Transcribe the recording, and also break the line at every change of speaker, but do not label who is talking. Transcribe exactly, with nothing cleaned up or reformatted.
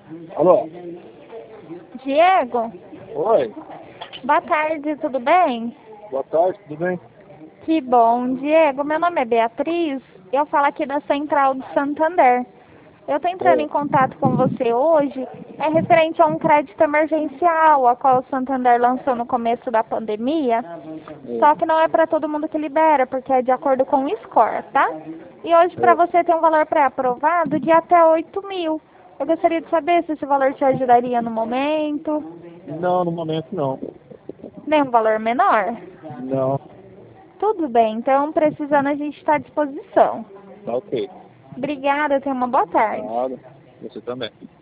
Alô?
Diego?
Oi.
Boa tarde, tudo bem?
Boa tarde, tudo bem?
Que bom. Diego, meu nome é Beatriz, eu falo aqui da Central de Santander. Eu estou entrando em
Oi.
contato com você hoje, é referente a um crédito emergencial, a qual o Santander lançou no começo da pandemia, só que não é para todo mundo que libera, porque é de acordo com o score, tá? E hoje para
Oi.
você tem um valor pré-aprovado de até oito mil. Eu gostaria de saber se esse valor te ajudaria no momento.
Não, no momento não.
Nem um valor menor?
Não.
Tudo bem, então precisando a gente está à disposição.
Tá ok.
Obrigada, tenha uma boa tarde.
Nada. Você também.